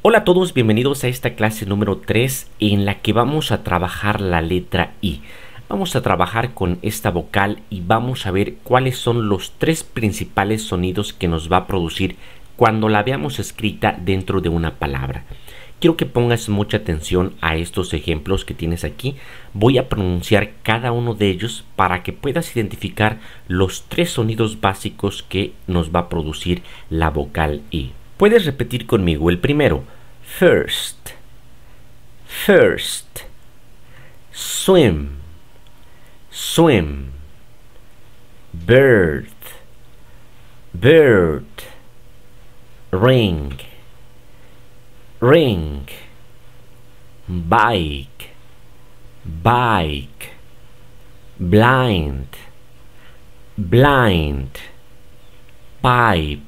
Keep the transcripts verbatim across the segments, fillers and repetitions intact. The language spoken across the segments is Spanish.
Hola a todos, bienvenidos a esta clase número tres en la que vamos a trabajar la letra I. Vamos a trabajar con esta vocal y vamos a ver cuáles son los tres principales sonidos que nos va a producir cuando la veamos escrita dentro de una palabra. Quiero que pongas mucha atención a estos ejemplos que tienes aquí. Voy a pronunciar cada uno de ellos para que puedas identificar los tres sonidos básicos que nos va a producir la vocal I. Puedes repetir conmigo el primero. First, first. Swim, swim. Bird, bird. Ring, ring. Bike, bike. Blind, blind. Pipe,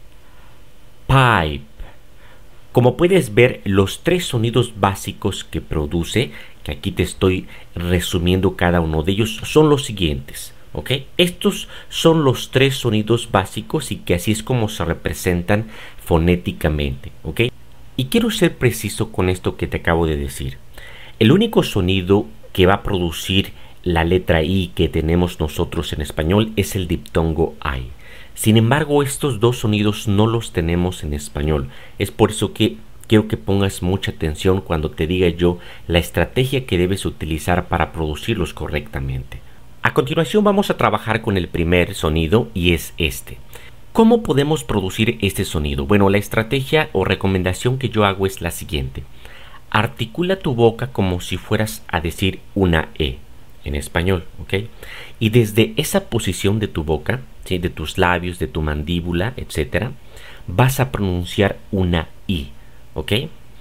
pipe. Como puedes ver, los tres sonidos básicos que produce, que aquí te estoy resumiendo cada uno de ellos, son los siguientes, ¿ok? Estos son los tres sonidos básicos y que así es como se representan fonéticamente, ¿ok? Y quiero ser preciso con esto que te acabo de decir. El único sonido que va a producir la letra I que tenemos nosotros en español es el diptongo I. Sin embargo, estos dos sonidos no los tenemos en español. Es por eso que quiero que pongas mucha atención cuando te diga yo la estrategia que debes utilizar para producirlos correctamente. A continuación vamos a trabajar con el primer sonido y es este. ¿Cómo podemos producir este sonido? Bueno, la estrategia o recomendación que yo hago es la siguiente. Articula tu boca como si fueras a decir una E en español, ¿ok? Y desde esa posición de tu boca, ¿sí? De tus labios, de tu mandíbula, etcétera, vas a pronunciar una I, ¿ok?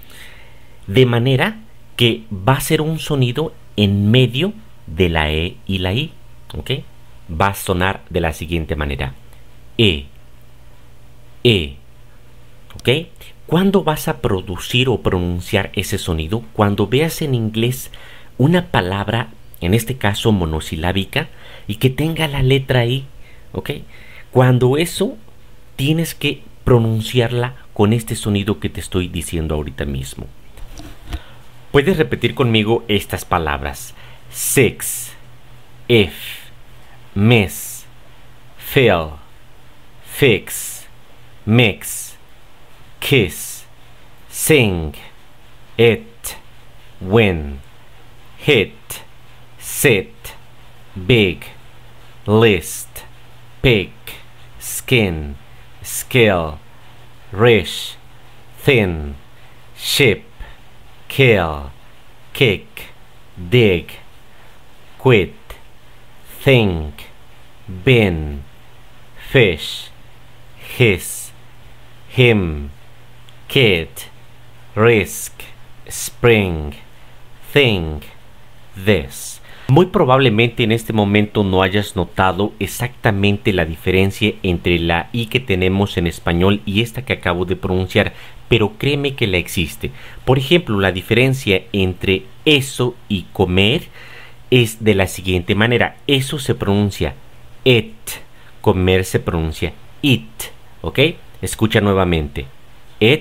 De manera que va a ser un sonido en medio de la E y la I, ¿ok? Va a sonar de la siguiente manera. E, E, ¿ok? ¿Cuándo vas a producir o pronunciar ese sonido? Cuando veas en inglés una palabra, en este caso monosilábica, y que tenga la letra I, ¿ok? Cuando eso, tienes que pronunciarla con este sonido que te estoy diciendo ahorita mismo. Puedes repetir conmigo estas palabras. Six, if, miss, fill, fix, mix, kiss, sing, it, win, hit, sit, big, list, pick, skin, skill, rich, thin, ship, kill, kick, dig, quit, think, bin, fish, hiss, him, kid, risk, spring, thing, this. Muy probablemente en este momento no hayas notado exactamente la diferencia entre la I que tenemos en español y esta que acabo de pronunciar, pero créeme que la existe. Por ejemplo, la diferencia entre eso y comer es de la siguiente manera. Eso se pronuncia it, comer se pronuncia it, ¿ok? Escucha nuevamente. It,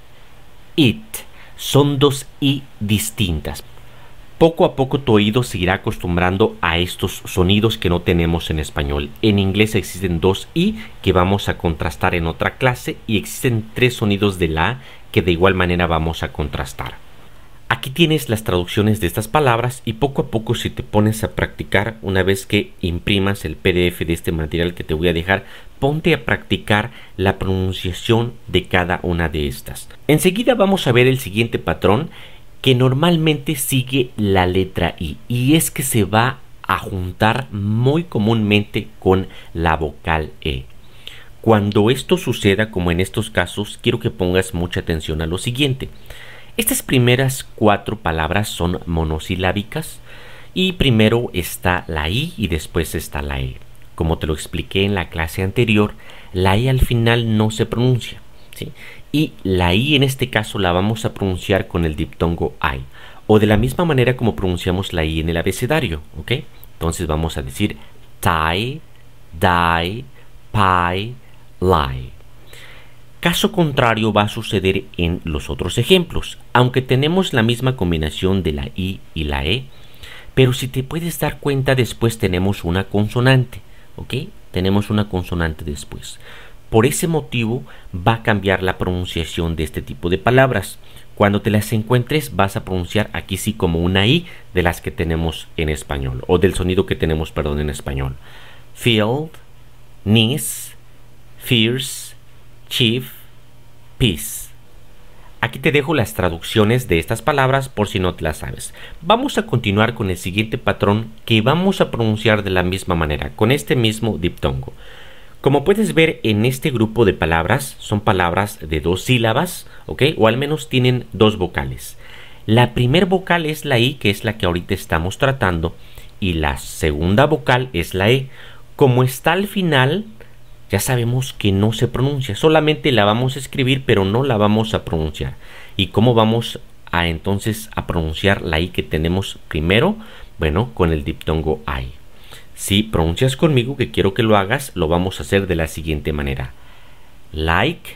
it. Son dos I distintas. Poco a poco tu oído se irá acostumbrando a estos sonidos que no tenemos en español. En inglés existen dos I que vamos a contrastar en otra clase y existen tres sonidos de la A que de igual manera vamos a contrastar. Aquí tienes las traducciones de estas palabras y poco a poco si te pones a practicar, una vez que imprimas el P D F de este material que te voy a dejar, ponte a practicar la pronunciación de cada una de estas. Enseguida vamos a ver el siguiente patrón que normalmente sigue la letra I y es que se va a juntar muy comúnmente con la vocal E. Cuando esto suceda, como en estos casos, quiero que pongas mucha atención a lo siguiente. Estas primeras cuatro palabras son monosilábicas y primero está la I y después está la E. Como te lo expliqué en la clase anterior, la I al final no se pronuncia, ¿sí? Y la I en este caso la vamos a pronunciar con el diptongo I, o de la misma manera como pronunciamos la I en el abecedario, ¿ok? Entonces vamos a decir tie, die, pie, lie. Caso contrario va a suceder en los otros ejemplos, aunque tenemos la misma combinación de la I y la E, pero si te puedes dar cuenta, después tenemos una consonante, ¿ok? Tenemos una consonante después. Por ese motivo va a cambiar la pronunciación de este tipo de palabras. Cuando te las encuentres vas a pronunciar aquí sí como una I de las que tenemos en español, o del sonido que tenemos, perdón, en español. Field, niece, fierce, chief, peace. Aquí te dejo las traducciones de estas palabras por si no te las sabes. Vamos a continuar con el siguiente patrón que vamos a pronunciar de la misma manera, con este mismo diptongo. Como puedes ver en este grupo de palabras, son palabras de dos sílabas, ¿ok? O al menos tienen dos vocales. La primer vocal es la I, que es la que ahorita estamos tratando, y la segunda vocal es la E. Como está al final, ya sabemos que no se pronuncia, solamente la vamos a escribir, pero no la vamos a pronunciar. ¿Y cómo vamos a entonces a pronunciar la I que tenemos primero? Bueno, con el diptongo I. Si pronuncias conmigo, que quiero que lo hagas, lo vamos a hacer de la siguiente manera. Like,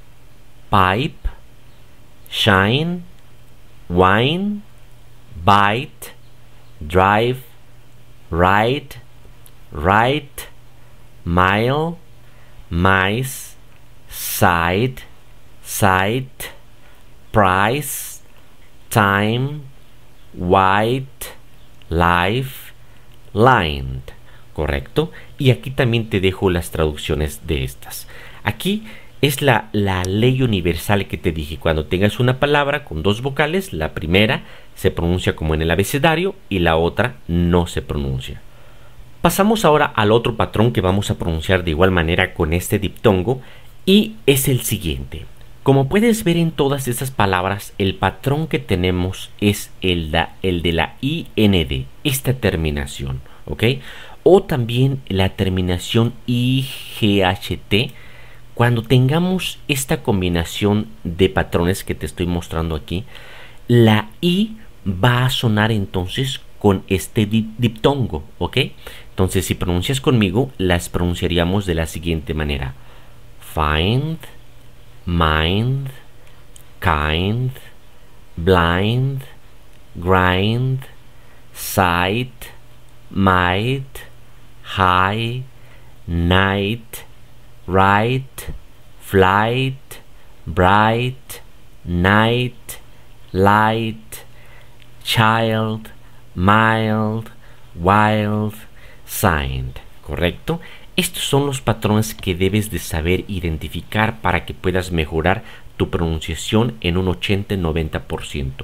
pipe, shine, wine, bite, drive, ride, write, mile, mice, side, sight, price, time, white, life, lined, ¿correcto? Y aquí también te dejo las traducciones de estas. Aquí es la, la ley universal que te dije. Cuando tengas una palabra con dos vocales, la primera se pronuncia como en el abecedario y la otra no se pronuncia. Pasamos ahora al otro patrón que vamos a pronunciar de igual manera con este diptongo, y es el siguiente. Como puedes ver en todas estas palabras, el patrón que tenemos es el, da, el de la I N D, esta terminación, ¿ok? O también la terminación I G H T. Cuando tengamos esta combinación de patrones que te estoy mostrando aquí, la I va a sonar entonces con este diptongo, ¿ok? Entonces, si pronuncias conmigo, las pronunciaríamos de la siguiente manera. Find, mind, kind, blind, grind, sight, might, high, night, right, flight, bright, night, light, child, mild, wild, signed, ¿correcto? Estos son los patrones que debes de saber identificar para que puedas mejorar tu pronunciación en un ochenta a noventa por ciento.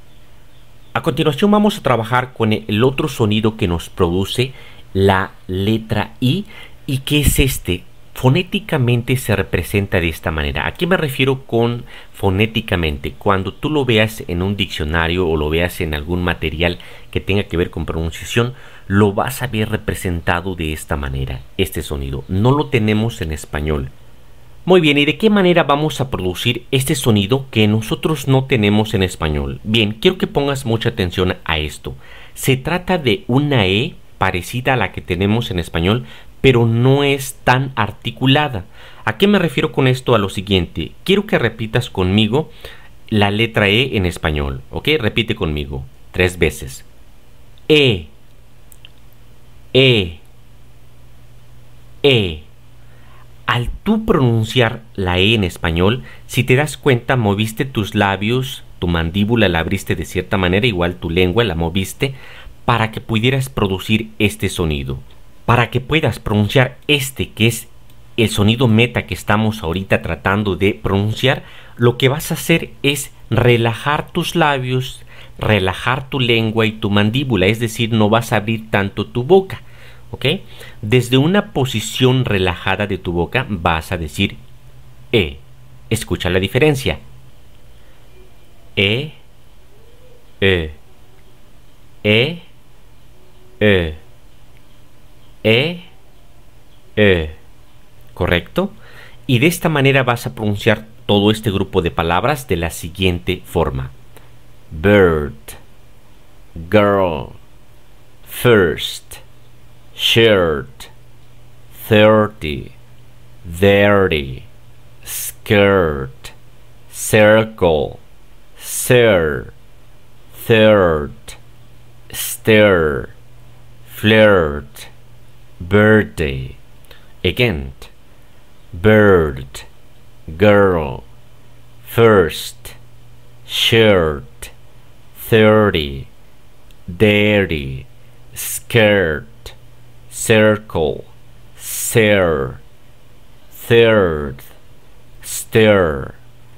A continuación vamos a trabajar con el otro sonido que nos produce la letra I, y que es este. Fonéticamente se representa de esta manera. ¿A qué me refiero con fonéticamente? Cuando tú lo veas en un diccionario o lo veas en algún material que tenga que ver con pronunciación, lo vas a ver representado de esta manera, este sonido. No lo tenemos en español. Muy bien, ¿y de qué manera vamos a producir este sonido que nosotros no tenemos en español? Bien, quiero que pongas mucha atención a esto. Se trata de una E parecida a la que tenemos en español, pero no es tan articulada. ¿A qué me refiero con esto? A lo siguiente. Quiero que repitas conmigo la letra E en español, ¿ok? Repite conmigo tres veces. E, E, E. Al tú pronunciar la E en español, si te das cuenta, moviste tus labios, tu mandíbula la abriste de cierta manera, igual tu lengua la moviste, para que pudieras producir este sonido. Para que puedas pronunciar este, que es el sonido meta que estamos ahorita tratando de pronunciar, lo que vas a hacer es relajar tus labios, relajar tu lengua y tu mandíbula, es decir, no vas a abrir tanto tu boca, ¿ok? Desde una posición relajada de tu boca vas a decir E. Escucha la diferencia. E, E, E, E. E, E, ¿correcto? Y de esta manera vas a pronunciar todo este grupo de palabras de la siguiente forma. Bird, girl, first, shirt, thirty, dirty, skirt, circle, sir, third, stir, flirt, birthday. Again, bird, girl, first, shirt, thirty, dairy, skirt, circle, sir, third, stir,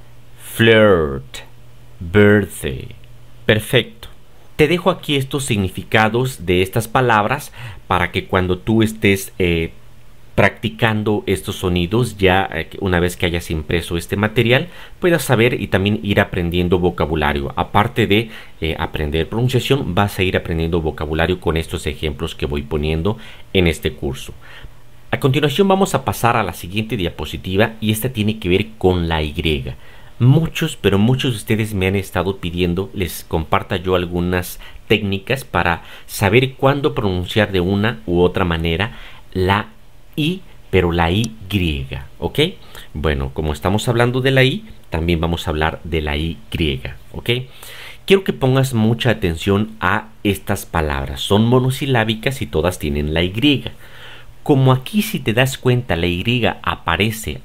flirt, birthday. Perfecto. Te dejo aquí estos significados de estas palabras para que cuando tú estés eh, practicando estos sonidos, ya eh, una vez que hayas impreso este material, puedas saber y también ir aprendiendo vocabulario. Aparte de eh, aprender pronunciación, vas a ir aprendiendo vocabulario con estos ejemplos que voy poniendo en este curso. A continuación vamos a pasar a la siguiente diapositiva y esta tiene que ver con la Y. Muchos, pero muchos de ustedes me han estado pidiendo les comparta yo algunas técnicas para saber cuándo pronunciar de una u otra manera la I, pero la Y, ¿ok? Bueno, como estamos hablando de la I, también vamos a hablar de la Y, ¿ok? Quiero que pongas mucha atención a estas palabras. Son monosilábicas y todas tienen la Y. Como aquí, si te das cuenta, la Y aparece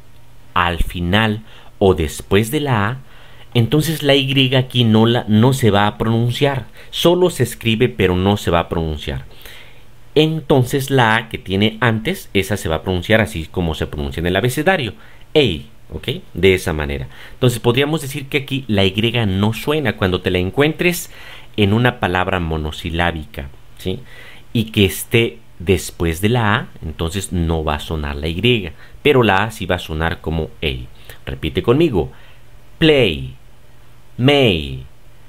al final o después de la A, entonces la Y aquí no, la, no se va a pronunciar. Solo se escribe, pero no se va a pronunciar. Entonces la A que tiene antes, esa se va a pronunciar así como se pronuncia en el abecedario. Ey, ¿ok? De esa manera. Entonces podríamos decir que aquí la Y no suena cuando te la encuentres en una palabra monosilábica, ¿sí? Y que esté después de la A, entonces no va a sonar la Y, pero la A sí va a sonar como ey. Repite conmigo. Play, may,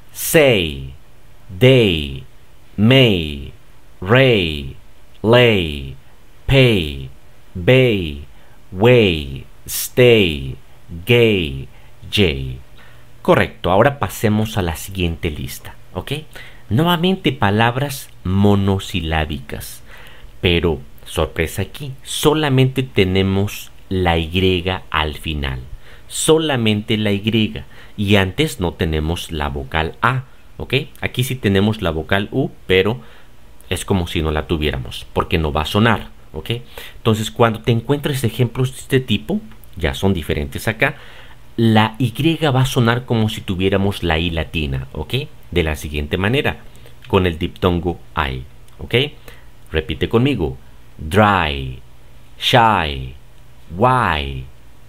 say, day, may, ray, lay, pay, bay, way, stay, gay, jay. Correcto, ahora pasemos a la siguiente lista, ¿ok? Nuevamente palabras monosilábicas, pero sorpresa aquí, solamente tenemos la Y al final. Solamente la Y y antes no tenemos la vocal A, ¿ok? Aquí sí tenemos la vocal U, pero es como si no la tuviéramos, porque no va a sonar, ¿ok? Entonces, cuando te encuentres ejemplos de este tipo, ya son diferentes acá, la Y va a sonar como si tuviéramos la I latina, ¿ok? De la siguiente manera, con el diptongo I, ¿ok? Repite conmigo. Dry, shy, why,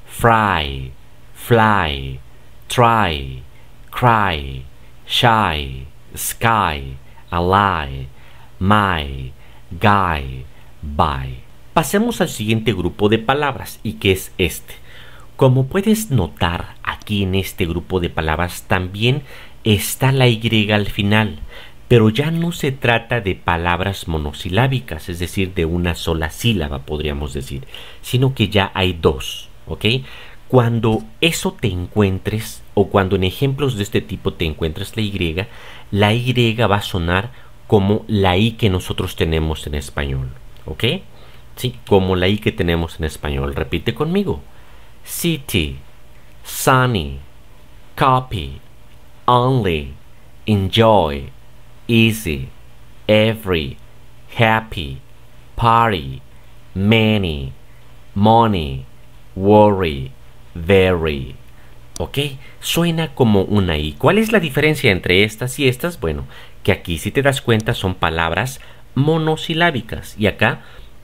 fry, fly, try, cry, shy, sky, ally, my, guy, bye. Pasemos al siguiente grupo de palabras y que es este. Como puedes notar aquí en este grupo de palabras también está la Y al final, pero ya no se trata de palabras monosilábicas, es decir, de una sola sílaba podríamos decir, sino que ya hay dos, ¿ok? Cuando eso te encuentres o cuando en ejemplos de este tipo te encuentres la Y, la Y va a sonar como la I que nosotros tenemos en español, ¿ok? Sí, como la I que tenemos en español. Repite conmigo. City, sunny, copy, only, enjoy, easy, every, happy, party, many, money, worry, very. ¿Ok? Suena como una I. ¿Cuál es la diferencia entre estas y estas? Bueno, que aquí si te das cuenta son palabras monosilábicas y acá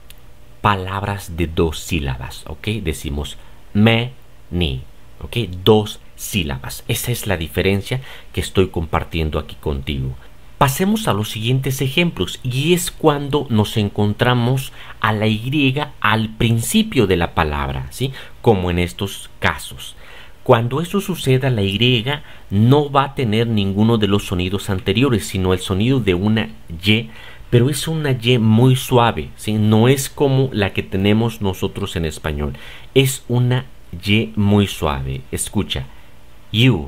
palabras de dos sílabas. ¿Ok? Decimos me, ni. ¿Ok? Dos sílabas. Esa es la diferencia que estoy compartiendo aquí contigo. Pasemos a los siguientes ejemplos y es cuando nos encontramos a la Y al principio de la palabra, ¿sí? Como en estos casos. Cuando eso suceda, la Y no va a tener ninguno de los sonidos anteriores, sino el sonido de una Y, pero es una Y muy suave, ¿sí? No es como la que tenemos nosotros en español. Es una Y muy suave. Escucha. You,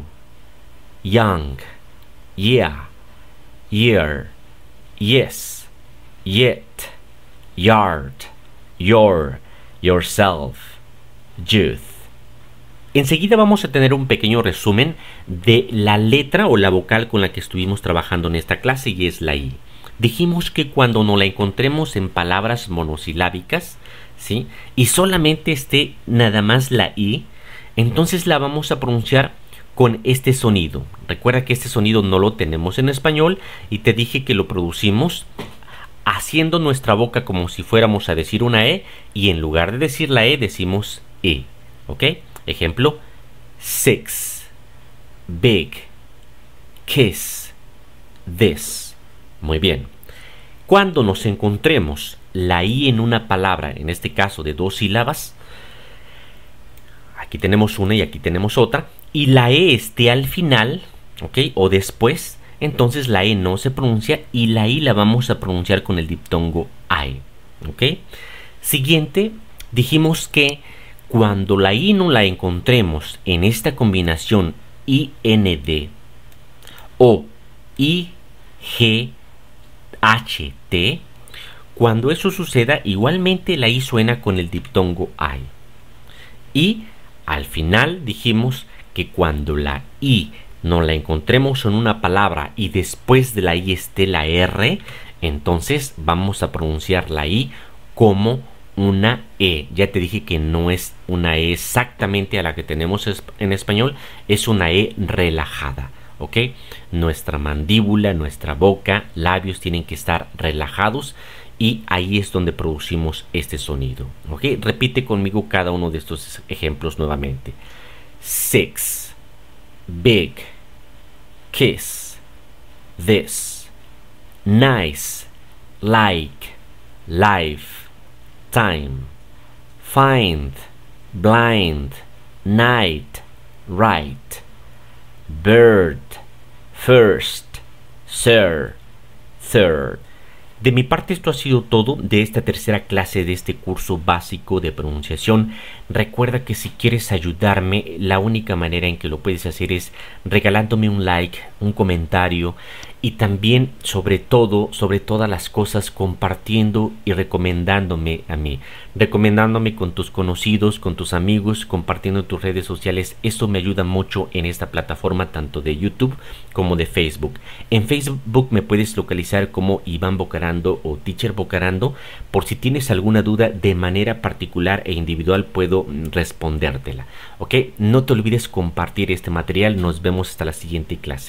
young, yeah, year, yes, yet, yard, your, yourself, youth. Enseguida vamos a tener un pequeño resumen de la letra o la vocal con la que estuvimos trabajando en esta clase, y es la I. Dijimos que cuando nos la encontremos en palabras monosilábicas, ¿sí?, y solamente esté nada más la I, entonces la vamos a pronunciar con este sonido. Recuerda que este sonido no lo tenemos en español y te dije que lo producimos haciendo nuestra boca como si fuéramos a decir una E, y en lugar de decir la E decimos E. ¿Ok? Ejemplo: six, big, kiss, this. Muy bien. Cuando nos encontremos la I en una palabra, en este caso de dos sílabas, aquí tenemos una y aquí tenemos otra, y la E esté al final, ¿ok?, o después, entonces la E no se pronuncia y la I la vamos a pronunciar con el diptongo I. ¿Ok? Siguiente, dijimos que cuando la I no la encontremos en esta combinación I N D o I G H T, cuando eso suceda, igualmente la I suena con el diptongo I. Y al final dijimos que cuando la I no la encontremos en una palabra y después de la I esté la R, entonces vamos a pronunciar la I como una E. Ya te dije que no es una E exactamente a la que tenemos en español, es una E relajada. ¿Ok? Nuestra mandíbula, nuestra boca, labios tienen que estar relajados y ahí es donde producimos este sonido. ¿Ok? Repite conmigo cada uno de estos ejemplos nuevamente. Six, big, kiss, this, nice, like, life, time, find, blind, night, right, bird, first, sir, third. De mi parte esto ha sido todo de esta tercera clase de este curso básico de pronunciación. Recuerda que si quieres ayudarme, la única manera en que lo puedes hacer es regalándome un like, un comentario y también, sobre todo, sobre todas las cosas, compartiendo y recomendándome a mí. Recomendándome con tus conocidos, con tus amigos, compartiendo en tus redes sociales. Esto me ayuda mucho en esta plataforma tanto de YouTube como de Facebook. En Facebook me puedes localizar como Iván Bocarando o Teacher Bocarando. Por si tienes alguna duda de manera particular e individual puedo respondértela. ¿Ok? No te olvides compartir este material. Nos vemos hasta la siguiente clase.